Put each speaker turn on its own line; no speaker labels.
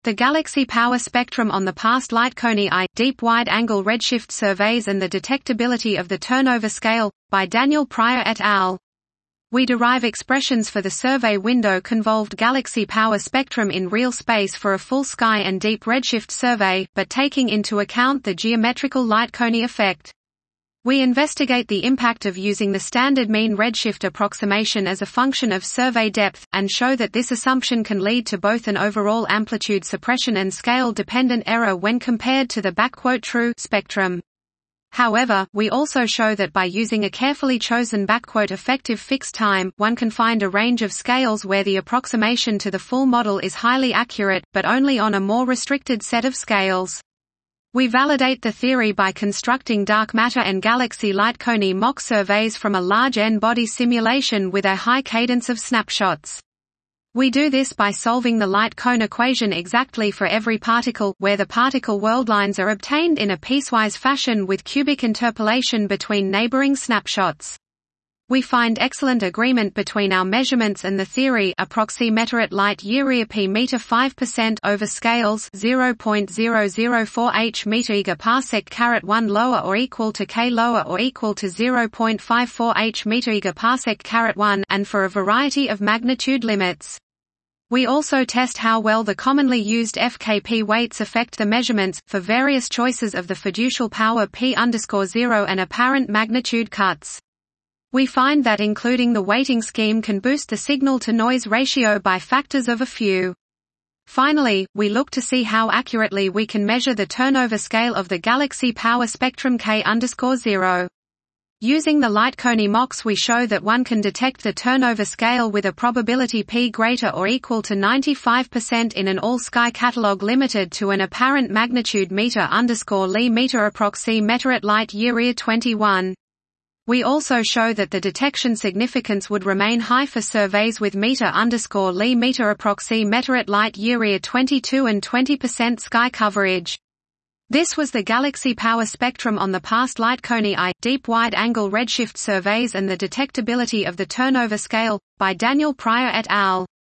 The Galaxy Power Spectrum on the Past Light Cone I, Deep Wide-Angle Redshift Surveys and the Detectability of the Turnover Scale, by Daniel Pryor et al. We derive expressions for the survey window-convolved galaxy power spectrum in real space for a full sky and deep redshift survey, but taking into account the geometrical light cone effect. We investigate the impact of using the standard mean redshift approximation as a function of survey depth, and show that this assumption can lead to both an overall amplitude suppression and scale-dependent error when compared to the "true" spectrum. However, we also show that by using a carefully chosen "effective fixed time," one can find a range of scales where the approximation to the full model is highly accurate, but only on a more restricted set of scales. We validate the theory by constructing dark matter and galaxy light cone mock surveys from a large N-body simulation with a high cadence of snapshots. We do this by solving the light cone equation exactly for every particle, where the particle worldlines are obtained in a piecewise fashion with cubic interpolation between neighboring snapshots. We find excellent agreement between our measurements and the theory. Approximeterat light year p meter 5% over scales 0.004 h meter gigaparsec 1 lower or equal to k lower or equal to 0.54 h meter gigaparsec 1 and for a variety of magnitude limits. We also test how well the commonly used FKP weights affect the measurements, for various choices of the fiducial power p_0 and apparent magnitude cuts. We find that including the weighting scheme can boost the signal-to-noise ratio by factors of a few. Finally, we look to see how accurately we can measure the turnover scale of the galaxy power spectrum K_0. Using the light cone mocks, we show that one can detect the turnover scale with a probability p greater or equal to 95% in an all-sky catalog limited to an apparent magnitude meter_Li meter approximeterat light year 21. We also show that the detection significance would remain high for surveys with meter_Li meter approximeterat light year 22 and 20% sky coverage. This was the Galaxy Power Spectrum on the Past Light Cone I, Deep Wide-Angle Redshift Surveys and the Detectability of the Turnover Scale, by Daniel Pryor et al.